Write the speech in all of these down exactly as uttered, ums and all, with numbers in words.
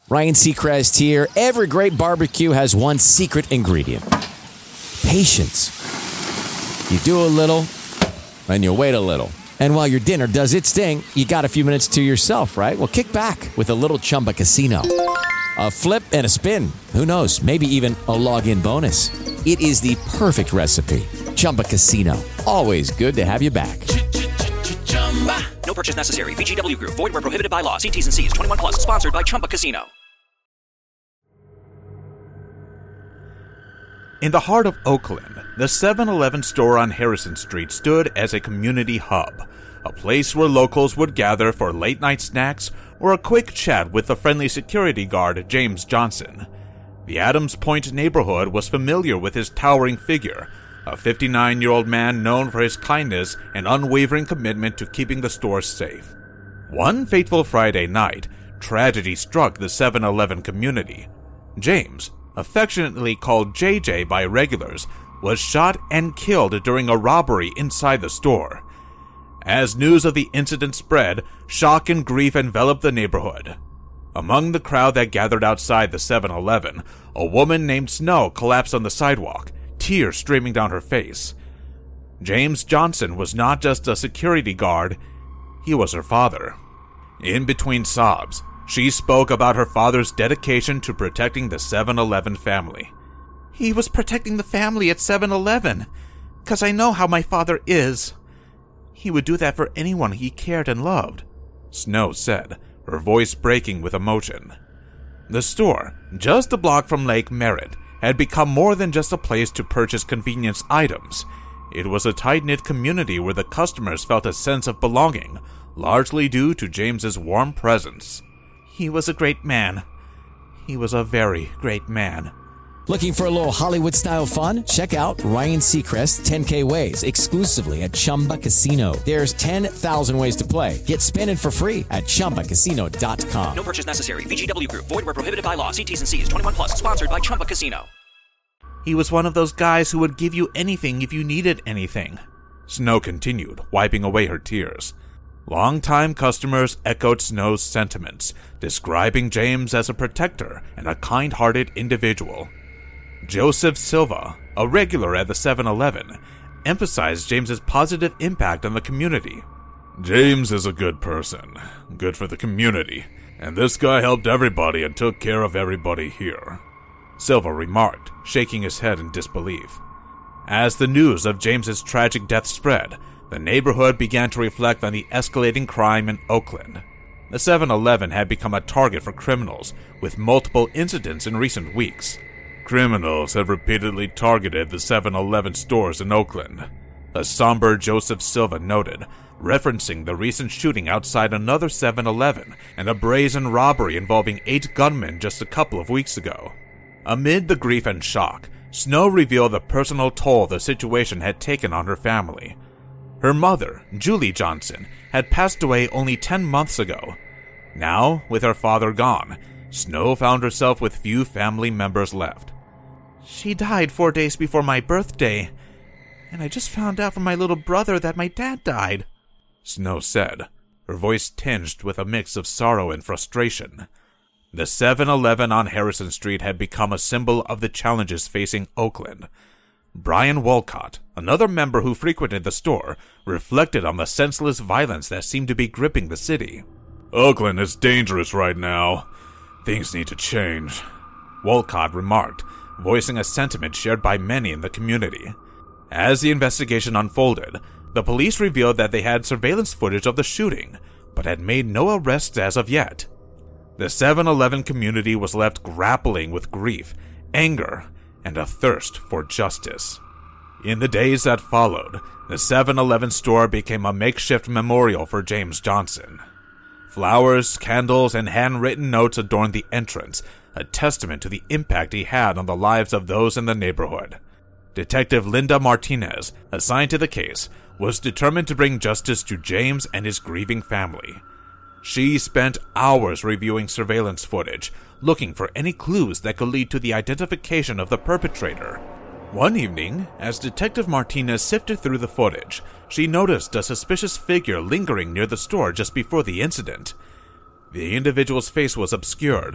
Ryan Seacrest here. Every great barbecue has one secret ingredient. Patience. You do a little, and you wait a little. And while your dinner does its thing, you got a few minutes to yourself, right? Well, kick back with a little Chumba Casino. A flip and a spin. Who knows? Maybe even a log-in bonus. It is the perfect recipe. Chumba Casino. Always good to have you back. No purchase necessary. V G W Group. Void where prohibited by law. See T's and C's. twenty-one plus. Sponsored by Chumba Casino. In the heart of Oakland, the seven eleven store on Harrison Street stood as a community hub, a place where locals would gather for late-night snacks or a quick chat with the friendly security guard, James Johnson. The Adams Point neighborhood was familiar with his towering figure, a fifty-nine-year-old man known for his kindness and unwavering commitment to keeping the store safe. One fateful Friday night, tragedy struck the seven eleven community. James, affectionately called J J by regulars, was shot and killed during a robbery inside the store. As news of the incident spread, shock and grief enveloped the neighborhood. Among the crowd that gathered outside the seven eleven, a woman named Snow collapsed on the sidewalk, tears streaming down her face. James Johnson was not just a security guard, he was her father. In between sobs, she spoke about her father's dedication to protecting the seven eleven family. He was protecting the family at seven eleven, 'cause I know how my father is. He would do that for anyone he cared and loved, Snow said, her voice breaking with emotion. The store, just a block from Lake Merritt, had become more than just a place to purchase convenience items. It was a tight-knit community where the customers felt a sense of belonging, largely due to James's warm presence. He was a great man. He was a very great man. Looking for a little Hollywood-style fun? Check out Ryan Seacrest's ten K Ways exclusively at Chumba Casino. There's ten thousand ways to play. Get spinning for free at Chumba Casino dot com. No purchase necessary. V G W Group. Void where prohibited by law. See T's and C's. twenty-one plus. Sponsored by Chumba Casino. He was one of those guys who would give you anything if you needed anything, Snow continued, wiping away her tears. Longtime customers echoed Snow's sentiments, describing James as a protector and a kind-hearted individual. Joseph Silva, a regular at the seven eleven, emphasized James's positive impact on the community. James is a good person, good for the community, and this guy helped everybody and took care of everybody here, Silva remarked, shaking his head in disbelief. As the news of James's tragic death spread, the neighborhood began to reflect on the escalating crime in Oakland. The seven eleven had become a target for criminals, with multiple incidents in recent weeks. Criminals have repeatedly targeted the seven eleven stores in Oakland, a somber Joseph Silva noted, referencing the recent shooting outside another seven eleven and a brazen robbery involving eight gunmen just a couple of weeks ago. Amid the grief and shock, Snow revealed the personal toll the situation had taken on her family. Her mother, Julie Johnson, had passed away only ten months ago. Now, with her father gone, Snow found herself with few family members left. She died four days before my birthday, and I just found out from my little brother that my dad died, Snow said, her voice tinged with a mix of sorrow and frustration. The seven eleven on Harrison Street had become a symbol of the challenges facing Oakland. Brian Wolcott, another member who frequented the store, reflected on the senseless violence that seemed to be gripping the city. Oakland is dangerous right now. Things need to change, Wolcott remarked, voicing a sentiment shared by many in the community. As the investigation unfolded, the police revealed that they had surveillance footage of the shooting, but had made no arrests as of yet. The seven eleven community was left grappling with grief, anger, and a thirst for justice. In the days that followed, the seven eleven store became a makeshift memorial for James Johnson. Flowers, candles, and handwritten notes adorned the entrance, a testament to the impact he had on the lives of those in the neighborhood. Detective Linda Martinez, assigned to the case, was determined to bring justice to James and his grieving family. She spent hours reviewing surveillance footage, looking for any clues that could lead to the identification of the perpetrator. One evening, as Detective Martinez sifted through the footage, she noticed a suspicious figure lingering near the store just before the incident. The individual's face was obscured,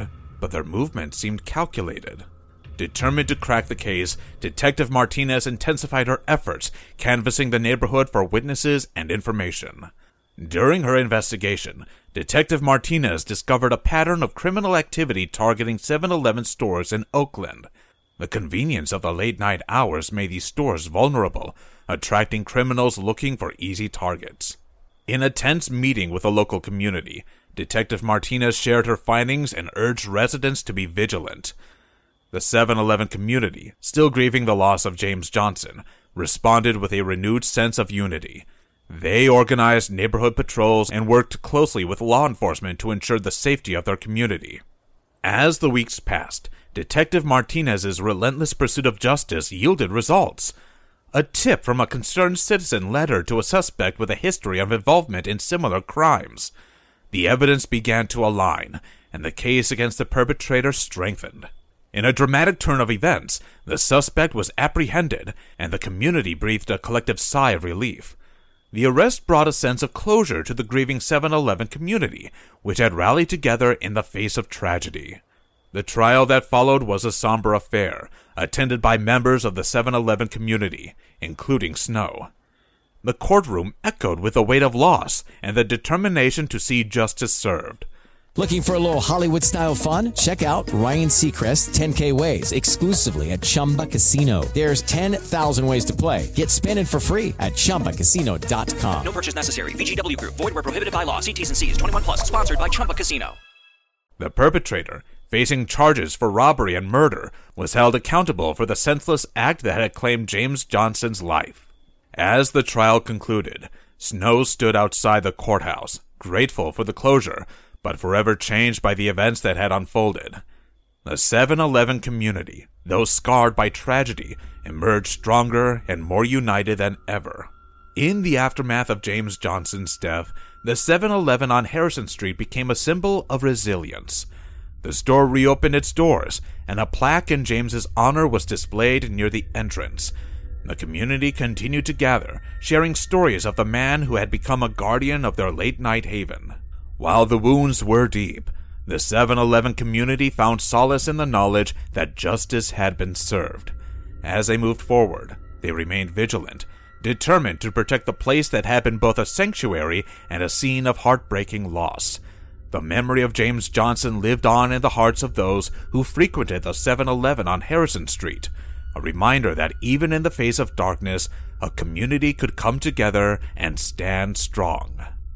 but their movement seemed calculated. Determined to crack the case, Detective Martinez intensified her efforts, canvassing the neighborhood for witnesses and information. During her investigation, Detective Martinez discovered a pattern of criminal activity targeting seven eleven stores in Oakland. The convenience of the late-night hours made these stores vulnerable, attracting criminals looking for easy targets. In a tense meeting with the local community, Detective Martinez shared her findings and urged residents to be vigilant. The seven eleven community, still grieving the loss of James Johnson, responded with a renewed sense of unity. They organized neighborhood patrols and worked closely with law enforcement to ensure the safety of their community. As the weeks passed, Detective Martinez's relentless pursuit of justice yielded results. A tip from a concerned citizen led her to a suspect with a history of involvement in similar crimes. The evidence began to align, and the case against the perpetrator strengthened. In a dramatic turn of events, the suspect was apprehended, and the community breathed a collective sigh of relief. The arrest brought a sense of closure to the grieving seven eleven community, which had rallied together in the face of tragedy. The trial that followed was a somber affair, attended by members of the seven eleven community, including Snow. The courtroom echoed with the weight of loss and the determination to see justice served. Looking for a little Hollywood-style fun? Check out Ryan Seacrest's ten K Ways exclusively at Chumba Casino. There's ten thousand ways to play. Get spinning for free at Chumba Casino dot com. No purchase necessary. V G W Group. Void where prohibited by law. See T's and C's. twenty-one plus. Sponsored by Chumba Casino. The perpetrator, facing charges for robbery and murder, was held accountable for the senseless act that had claimed James Johnson's life. As the trial concluded, Snow stood outside the courthouse, grateful for the closure, but forever changed by the events that had unfolded. The seven eleven community, though scarred by tragedy, emerged stronger and more united than ever. In the aftermath of James Johnson's death, the seven eleven on Harrison Street became a symbol of resilience. The store reopened its doors, and a plaque in James's honor was displayed near the entrance. The community continued to gather, sharing stories of the man who had become a guardian of their late-night haven. While the wounds were deep, the seven eleven community found solace in the knowledge that justice had been served. As they moved forward, they remained vigilant, determined to protect the place that had been both a sanctuary and a scene of heartbreaking loss. The memory of James Johnson lived on in the hearts of those who frequented the seven eleven on Harrison Street, a reminder that even in the face of darkness, a community could come together and stand strong.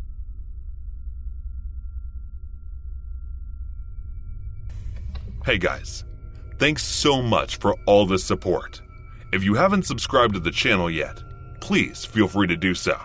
Hey guys, thanks so much for all the support. If you haven't subscribed to the channel yet, please feel free to do so.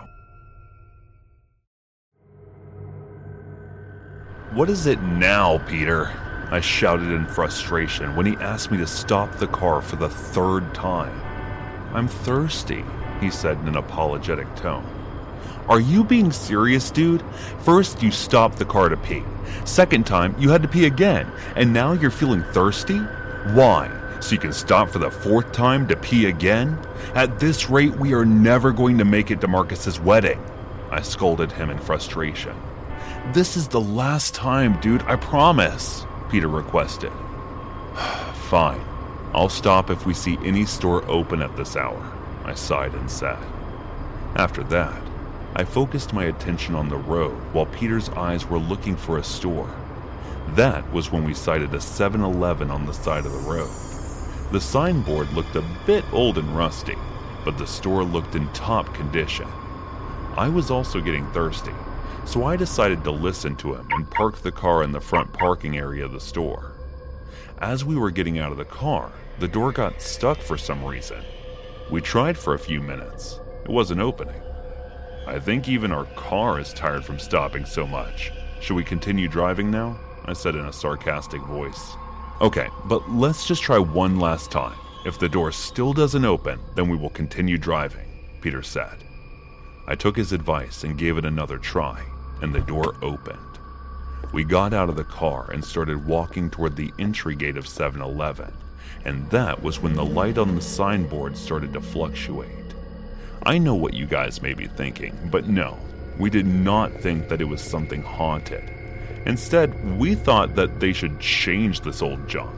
What is it now, Peter? I shouted in frustration when he asked me to stop the car for the third time. I'm thirsty, he said in an apologetic tone. Are you being serious, dude? First, you stopped the car to pee. Second time, you had to pee again. And now you're feeling thirsty? Why? So you can stop for the fourth time to pee again? At this rate, we are never going to make it to Marcus's wedding. I scolded him in frustration. This is the last time, dude, I promise, Peter requested. Fine. I'll stop if we see any store open at this hour, I sighed and said. After that, I focused my attention on the road while Peter's eyes were looking for a store. That was when we sighted a seven eleven on the side of the road. The signboard looked a bit old and rusty, but the store looked in top condition. I was also getting thirsty, so I decided to listen to him and parked the car in the front parking area of the store. As we were getting out of the car, the door got stuck for some reason. We tried for a few minutes. It wasn't opening. I think even our car is tired from stopping so much. Should we continue driving now? I said in a sarcastic voice. Okay, but let's just try one last time. If the door still doesn't open, then we will continue driving, Peter said. I took his advice and gave it another try, and the door opened. We got out of the car and started walking toward the entry gate of seven eleven, and that was when the light on the signboard started to fluctuate. I know what you guys may be thinking, but no, we did not think that it was something haunted. Instead, we thought that they should change this old junk.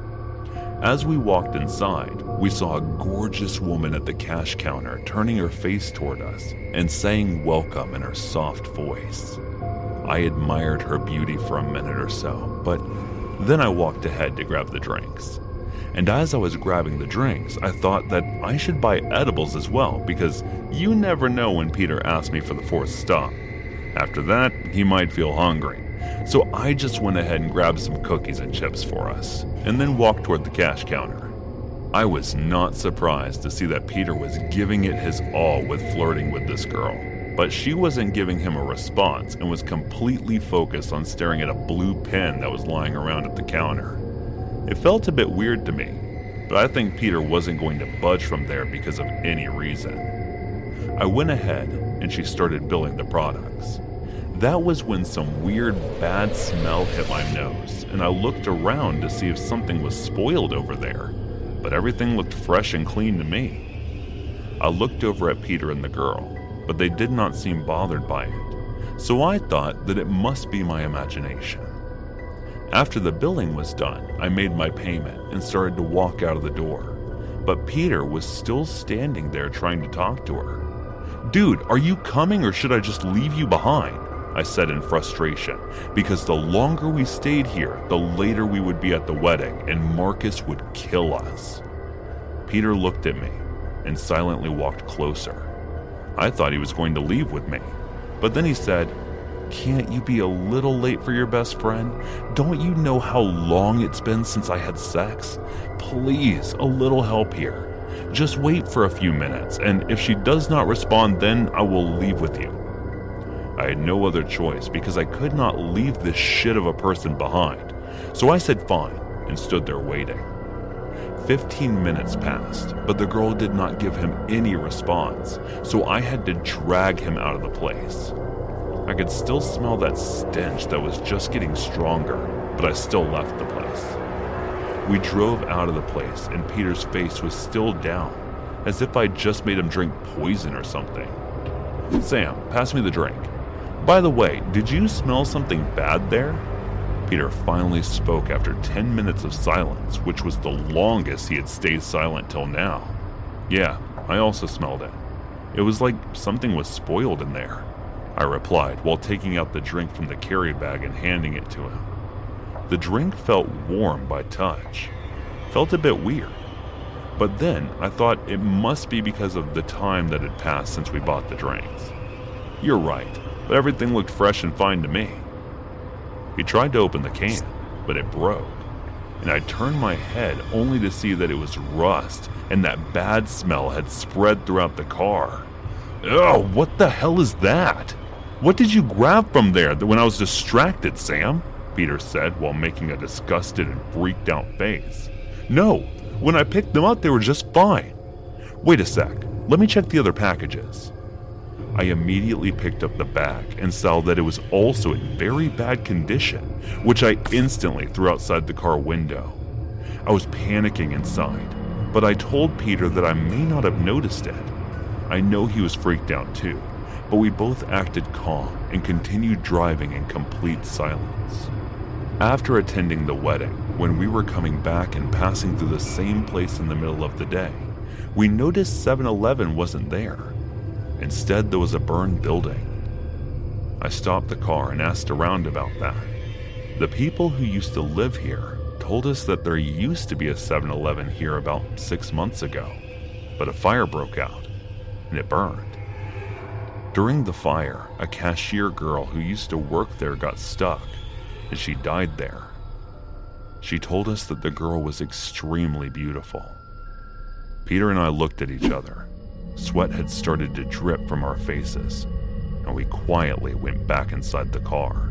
As we walked inside, we saw a gorgeous woman at the cash counter turning her face toward us and saying welcome in her soft voice. I admired her beauty for a minute or so, but then I walked ahead to grab the drinks. And as I was grabbing the drinks, I thought that I should buy edibles as well, because you never know when Peter asked me for the fourth stop. After that, he might feel hungry. So I just went ahead and grabbed some cookies and chips for us, and then walked toward the cash counter. I was not surprised to see that Peter was giving it his all with flirting with this girl, but she wasn't giving him a response and was completely focused on staring at a blue pen that was lying around at the counter. It felt a bit weird to me, but I think Peter wasn't going to budge from there because of any reason. I went ahead and she started billing the products. That was when some weird bad smell hit my nose, and I looked around to see if something was spoiled over there, but everything looked fresh and clean to me. I looked over at Peter and the girl, but they did not seem bothered by it, so I thought that it must be my imagination. After the billing was done, I made my payment and started to walk out of the door, but Peter was still standing there trying to talk to her. "Dude, are you coming or should I just leave you behind?" I said in frustration, because the longer we stayed here, the later we would be at the wedding and Marcus would kill us. Peter looked at me and silently walked closer. I thought he was going to leave with me, but then he said, "Can't you be a little late for your best friend? Don't you know how long it's been since I had sex? Please, a little help here. Just wait for a few minutes, and if she does not respond, then I will leave with you." I had no other choice because I could not leave this shit of a person behind, so I said fine and stood there waiting. Fifteen minutes passed, but the girl did not give him any response, so I had to drag him out of the place. I could still smell that stench that was just getting stronger, but I still left the place. We drove out of the place and Peter's face was still down, as if I'd just made him drink poison or something. "Sam, pass me the drink. By the way, did you smell something bad there?" Peter finally spoke after ten minutes of silence, which was the longest he had stayed silent till now. "Yeah, I also smelled it. It was like something was spoiled in there," I replied while taking out the drink from the carry bag and handing it to him. The drink felt warm by touch. Felt a bit weird. But then I thought it must be because of the time that had passed since we bought the drinks. "You're right, but everything looked fresh and fine to me." He tried to open the can, but it broke, and I turned my head only to see that it was rust and that bad smell had spread throughout the car. "Ugh, what the hell is that? What did you grab from there when I was distracted, Sam?" Peter said while making a disgusted and freaked out face. "No, when I picked them up they were just fine. Wait a sec, let me check the other packages." I immediately picked up the bag and saw that it was also in very bad condition, which I instantly threw outside the car window. I was panicking inside, but I told Peter that I may not have noticed it. I know he was freaked out too, but we both acted calm and continued driving in complete silence. After attending the wedding, when we were coming back and passing through the same place in the middle of the day, we noticed seven eleven wasn't there. Instead, there was a burned building. I stopped the car and asked around about that. The people who used to live here told us that there used to be a seven eleven here about six months ago, but a fire broke out and it burned. During the fire, a cashier girl who used to work there got stuck and she died there. She told us that the girl was extremely beautiful. Peter and I looked at each other. Sweat had started to drip from our faces, and we quietly went back inside the car.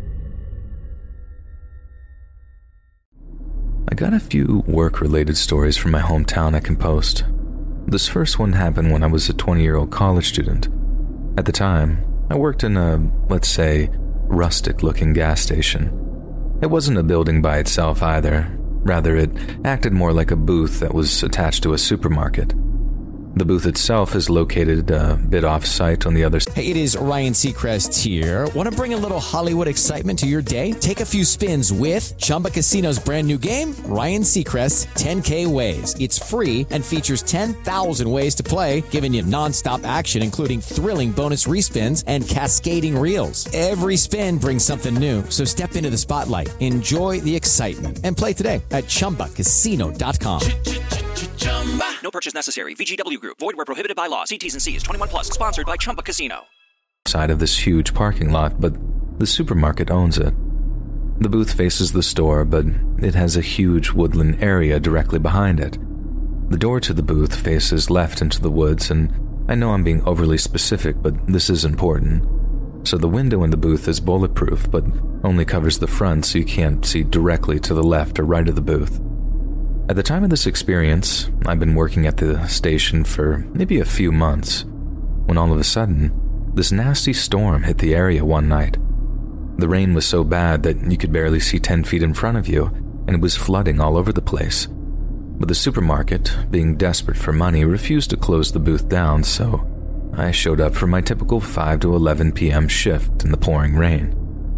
I got a few work-related stories from my hometown I can post. This first one happened when I was a twenty-year-old college student. At the time, I worked in a, let's say, rustic-looking gas station. It wasn't a building by itself either. Rather, it acted more like a booth that was attached to a supermarket. The booth itself is located a bit off-site on the other side. Hey, it is Ryan Seacrest here. Want to bring a little Hollywood excitement to your day? Take a few spins with Chumba Casino's brand new game, Ryan Seacrest ten K Ways. It's free and features ten thousand ways to play, giving you nonstop action, including thrilling bonus respins and cascading reels. Every spin brings something new, so step into the spotlight, enjoy the excitement, and play today at Chumba Casino dot com. No purchase necessary. V G W Group. Void where prohibited by law. See T's and C's. twenty-one plus. Sponsored by Chumba Casino. Side of this huge parking lot, but the supermarket owns it. The booth faces the store, but it has a huge woodland area directly behind it. The door to the booth faces left into the woods, and I know I'm being overly specific, but this is important. So the window in the booth is bulletproof, but only covers the front so you can't see directly to the left or right of the booth. At the time of this experience, I'd been working at the station for maybe a few months, when all of a sudden, this nasty storm hit the area one night. The rain was so bad that you could barely see ten feet in front of you, and it was flooding all over the place. But the supermarket, being desperate for money, refused to close the booth down, so I showed up for my typical five to eleven p.m. shift in the pouring rain.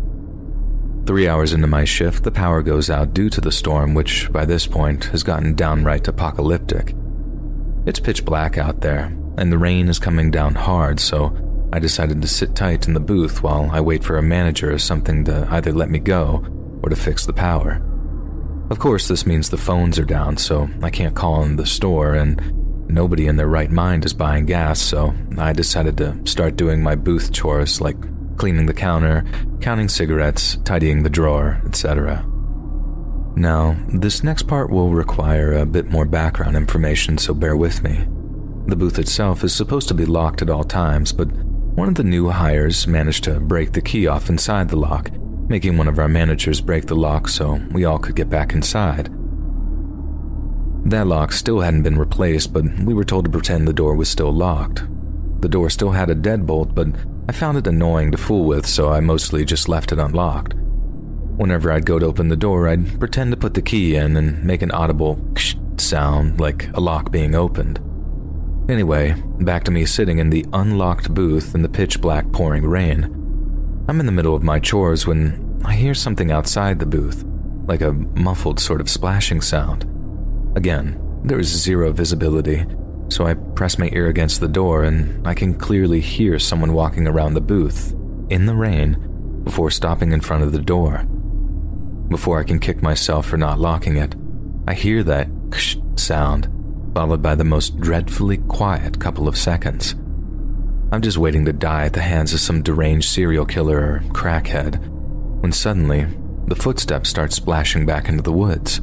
Three hours into my shift, the power goes out due to the storm, which by this point has gotten downright apocalyptic. It's pitch black out there, and the rain is coming down hard, so I decided to sit tight in the booth while I wait for a manager or something to either let me go or to fix the power. Of course, this means the phones are down, so I can't call in the store, and nobody in their right mind is buying gas, so I decided to start doing my booth chores like cleaning the counter, counting cigarettes, tidying the drawer, et cetera. Now, this next part will require a bit more background information, so bear with me. The booth itself is supposed to be locked at all times, but one of the new hires managed to break the key off inside the lock, making one of our managers break the lock so we all could get back inside. That lock still hadn't been replaced, but we were told to pretend the door was still locked. The door still had a deadbolt, but I found it annoying to fool with, so I mostly just left it unlocked. Whenever I'd go to open the door, I'd pretend to put the key in and make an audible ksh sound like a lock being opened. Anyway, back to me sitting in the unlocked booth in the pitch-black pouring rain. I'm in the middle of my chores when I hear something outside the booth, like a muffled sort of splashing sound. Again, there is zero visibility, so I press my ear against the door and I can clearly hear someone walking around the booth, in the rain, before stopping in front of the door. Before I can kick myself for not locking it, I hear that ksh sound, followed by the most dreadfully quiet couple of seconds. I'm just waiting to die at the hands of some deranged serial killer or crackhead, when suddenly, the footsteps start splashing back into the woods.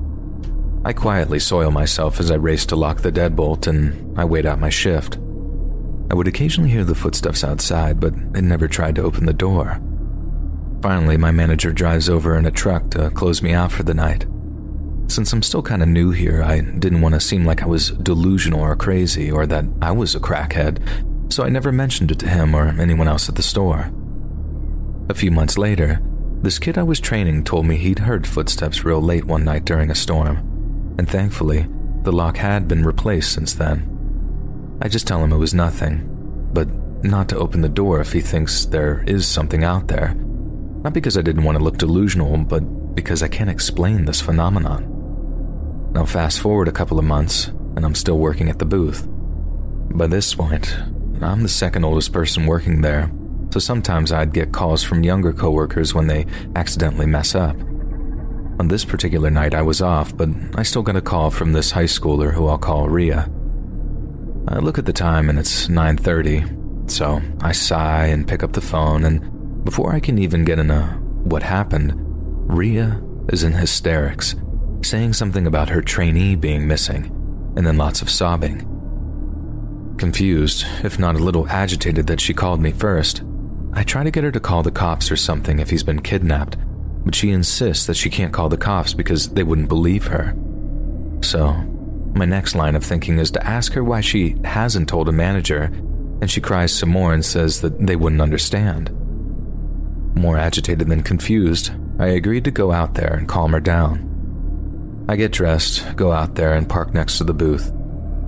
I quietly soil myself as I race to lock the deadbolt and I wait out my shift. I would occasionally hear the footsteps outside, but it never tried to open the door. Finally, my manager drives over in a truck to close me out for the night. Since I'm still kind of new here, I didn't want to seem like I was delusional or crazy or that I was a crackhead, so I never mentioned it to him or anyone else at the store. A few months later, this kid I was training told me he'd heard footsteps real late one night during a storm, and thankfully, the lock had been replaced since then. I just tell him it was nothing, but not to open the door if he thinks there is something out there. Not because I didn't want to look delusional, but because I can't explain this phenomenon. Now fast forward a couple of months, and I'm still working at the booth. By this point, I'm the second oldest person working there, so sometimes I'd get calls from younger coworkers when they accidentally mess up. On this particular night I was off, but I still got a call from this high schooler who I'll call Rhea. I look at the time and it's nine thirty, so I sigh and pick up the phone, and before I can even get in a what happened, Rhea is in hysterics, saying something about her trainee being missing, and then lots of sobbing. Confused, if not a little agitated that she called me first, I try to get her to call the cops or something if he's been kidnapped, but she insists that she can't call the cops because they wouldn't believe her. So, my next line of thinking is to ask her why she hasn't told a manager, and she cries some more and says that they wouldn't understand. More agitated than confused, I agreed to go out there and calm her down. I get dressed, go out there and park next to the booth.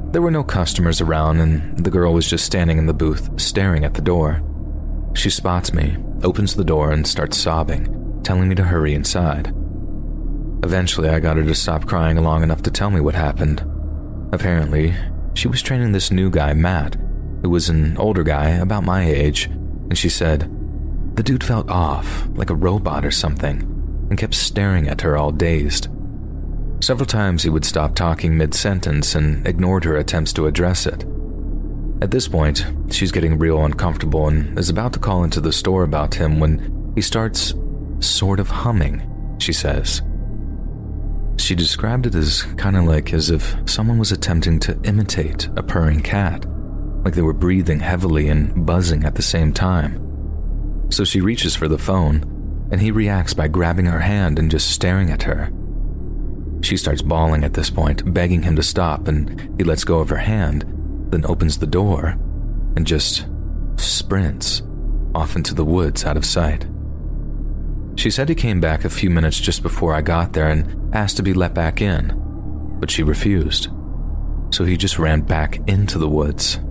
There were no customers around, and the girl was just standing in the booth, staring at the door. She spots me, opens the door, and starts sobbing, telling me to hurry inside. Eventually, I got her to stop crying long enough to tell me what happened. Apparently, she was training this new guy, Matt, who was an older guy about my age, and she said, the dude felt off, like a robot or something, and kept staring at her all dazed. Several times he would stop talking mid-sentence and ignored her attempts to address it. At this point, she's getting real uncomfortable and is about to call into the store about him when he starts sort of humming, she says. She described it as kind of like as if someone was attempting to imitate a purring cat, like they were breathing heavily and buzzing at the same time. So she reaches for the phone, and he reacts by grabbing her hand and just staring at her. She starts bawling at this point, begging him to stop, and he lets go of her hand, then opens the door and just sprints off into the woods out of sight. She said he came back a few minutes just before I got there and asked to be let back in, but she refused, so he just ran back into the woods.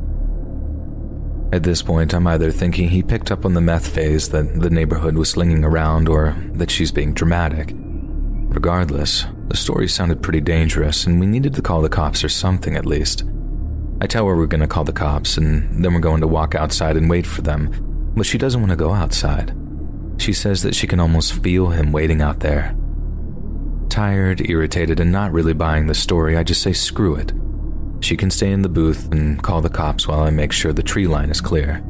At this point, I'm either thinking he picked up on the meth phase that the neighborhood was slinging around or that she's being dramatic. Regardless, the story sounded pretty dangerous and we needed to call the cops or something at least. I tell her we're going to call the cops and then we're going to walk outside and wait for them, but she doesn't want to go outside. She says that she can almost feel him waiting out there. Tired, irritated, and not really buying the story, I just say screw it. She can stay in the booth and call the cops while I make sure the tree line is clear.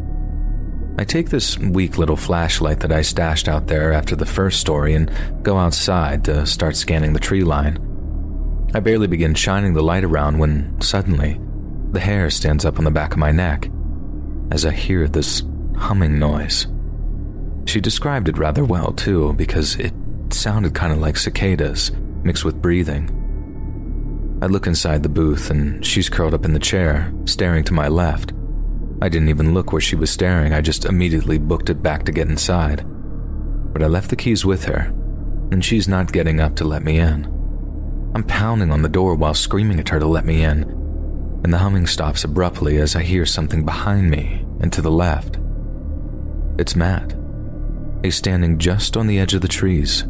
I take this weak little flashlight that I stashed out there after the first story and go outside to start scanning the tree line. I barely begin shining the light around when suddenly the hair stands up on the back of my neck as I hear this humming noise. She described it rather well too, because it sounded kind of like cicadas mixed with breathing. I look inside the booth and she's curled up in the chair, staring to my left. I didn't even look where she was staring, I just immediately booked it back to get inside. But I left the keys with her, and she's not getting up to let me in. I'm pounding on the door while screaming at her to let me in, and the humming stops abruptly as I hear something behind me and to the left. It's Matt. He's standing just on the edge of the trees.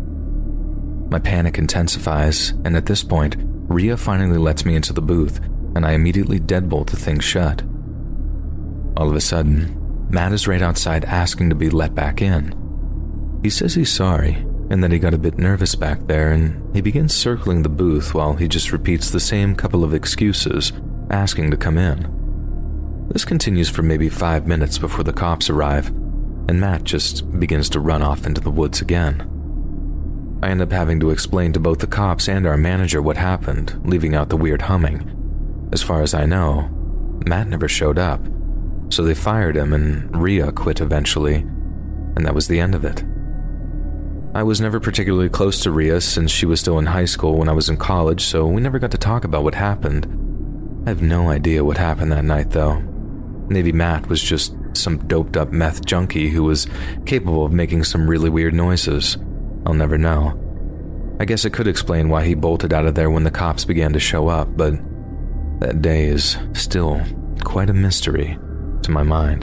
My panic intensifies, and at this point, Rhea finally lets me into the booth, and I immediately deadbolt the thing shut. All of a sudden, Matt is right outside asking to be let back in. He says he's sorry, and that he got a bit nervous back there, and he begins circling the booth while he just repeats the same couple of excuses, asking to come in. This continues for maybe five minutes before the cops arrive, and Matt just begins to run off into the woods again. I end up having to explain to both the cops and our manager what happened, leaving out the weird humming. As far as I know, Matt never showed up, so they fired him and Rhea quit eventually, and that was the end of it. I was never particularly close to Rhea since she was still in high school when I was in college, so we never got to talk about what happened. I have no idea what happened that night though. Maybe Matt was just some doped up meth junkie who was capable of making some really weird noises. I'll never know. I guess it could explain why he bolted out of there when the cops began to show up, but that day is still quite a mystery to my mind.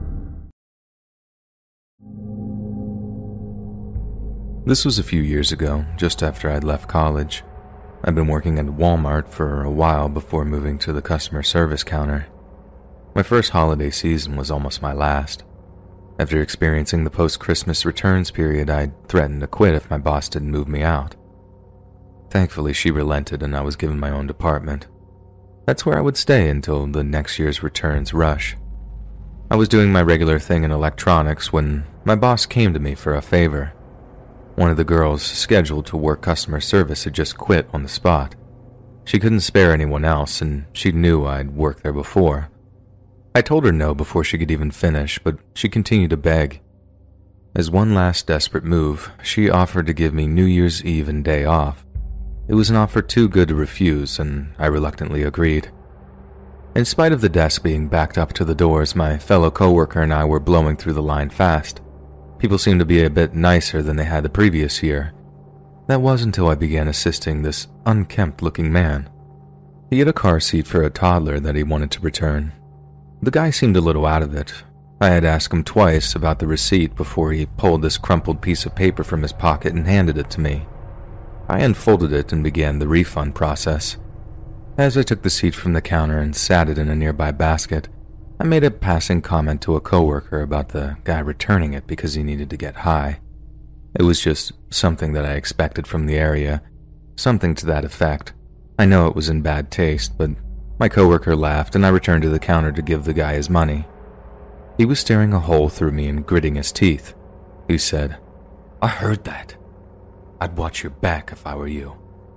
This was a few years ago, just after I'd left college. I'd been working at Walmart for a while before moving to the customer service counter. My first holiday season was almost my last. After experiencing the post-Christmas returns period, I threatened to quit if my boss didn't move me out. Thankfully, she relented and I was given my own department. That's where I would stay until the next year's returns rush. I was doing my regular thing in electronics when my boss came to me for a favor. One of the girls scheduled to work customer service had just quit on the spot. She couldn't spare anyone else, and she knew I'd worked there before. I told her no before she could even finish, but she continued to beg. As one last desperate move, she offered to give me New Year's Eve and day off. It was an offer too good to refuse, and I reluctantly agreed. In spite of the desk being backed up to the doors, my fellow coworker and I were blowing through the line fast. People seemed to be a bit nicer than they had the previous year. That was until I began assisting this unkempt-looking man. He had a car seat for a toddler that he wanted to return. The guy seemed a little out of it. I had asked him twice about the receipt before he pulled this crumpled piece of paper from his pocket and handed it to me. I unfolded it and began the refund process. As I took the seat from the counter and sat it in a nearby basket, I made a passing comment to a coworker about the guy returning it because he needed to get high. It was just something that I expected from the area, something to that effect. I know it was in bad taste, but my coworker laughed and I returned to the counter to give the guy his money. He was staring a hole through me and gritting his teeth. He said, "I heard that. I'd watch your back if I were you."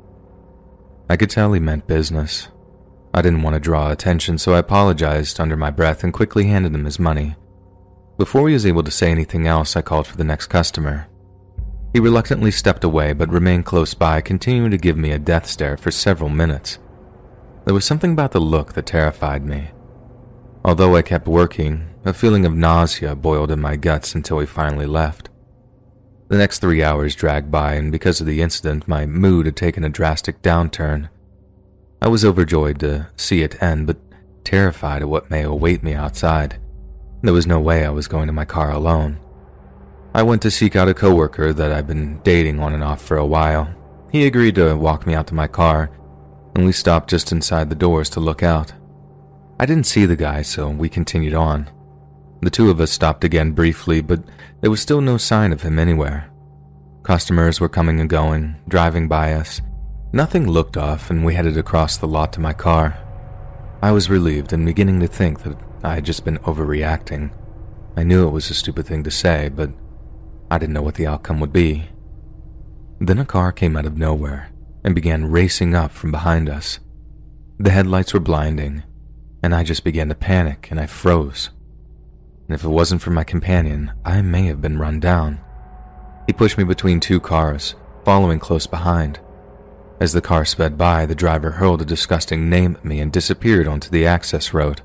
I could tell he meant business. I didn't want to draw attention, so I apologized under my breath and quickly handed him his money. Before he was able to say anything else, I called for the next customer. He reluctantly stepped away but remained close by, continuing to give me a death stare for several minutes. There was something about the look that terrified me. Although I kept working, a feeling of nausea boiled in my guts until he finally left. The next three hours dragged by, and because of the incident, my mood had taken a drastic downturn. I was overjoyed to see it end, but terrified of what may await me outside. There was no way I was going to my car alone. I went to seek out a coworker that I'd been dating on and off for a while. He agreed to walk me out to my car, and we stopped just inside the doors to look out. I didn't see the guy, so we continued on. The two of us stopped again briefly, but there was still no sign of him anywhere. Customers were coming and going, driving by us. Nothing looked off, and we headed across the lot to my car. I was relieved and beginning to think that I had just been overreacting. I knew it was a stupid thing to say, but I didn't know what the outcome would be. Then a car came out of nowhere and began racing up from behind us. The headlights were blinding, and I just began to panic and I froze. And if it wasn't for my companion, I may have been run down. He pushed me between two cars, following close behind. As the car sped by, the driver hurled a disgusting name at me and disappeared onto the access road.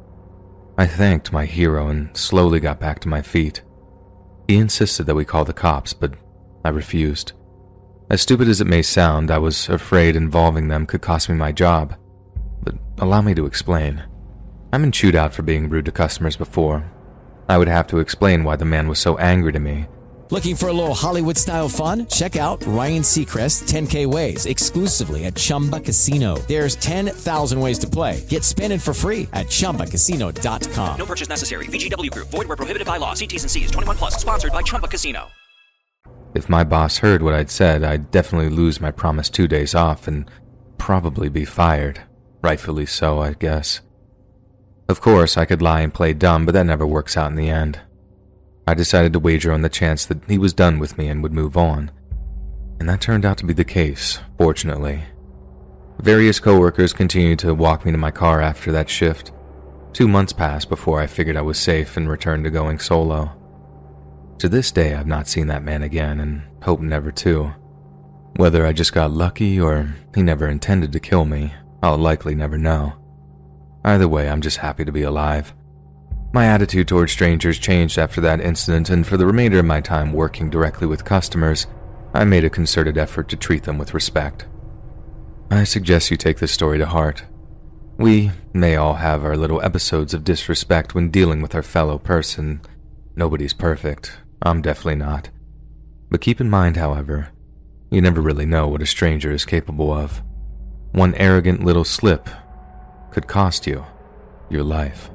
I thanked my hero and slowly got back to my feet. He insisted that we call the cops, but I refused. As stupid as it may sound, I was afraid involving them could cost me my job. But allow me to explain. I've been chewed out for being rude to customers before. I would have to explain why the man was so angry to me. Looking for a little Hollywood-style fun? Check out Ryan Seacrest's ten K Ways exclusively at Chumba Casino. There's ten thousand ways to play. Get spinning for free at Chumba Casino dot com. No purchase necessary. V G W Group. Void where prohibited by law. See T's and C's. twenty-one plus. Sponsored by Chumba Casino. If my boss heard what I'd said, I'd definitely lose my promised two days off and probably be fired. Rightfully so, I guess. Of course, I could lie and play dumb, but that never works out in the end. I decided to wager on the chance that he was done with me and would move on. And that turned out to be the case, fortunately. Various coworkers continued to walk me to my car after that shift. Two months passed before I figured I was safe and returned to going solo. To this day, I've not seen that man again and hope never to. Whether I just got lucky or he never intended to kill me, I'll likely never know. Either way, I'm just happy to be alive. My attitude towards strangers changed after that incident, and for the remainder of my time working directly with customers, I made a concerted effort to treat them with respect. I suggest you take this story to heart. We may all have our little episodes of disrespect when dealing with our fellow person. Nobody's perfect. I'm definitely not. But keep in mind, however, you never really know what a stranger is capable of. One arrogant little slip could cost you your life.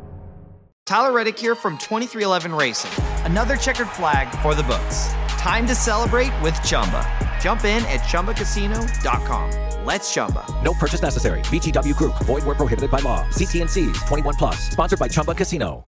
Tyler Reddick here from twenty-three eleven Racing. Another checkered flag for the books. Time to celebrate with Chumba. Jump in at Chumba Casino dot com. Let's Chumba. No purchase necessary. V G W Group. Void where prohibited by law. See T and C's. twenty-one plus. Sponsored by Chumba Casino.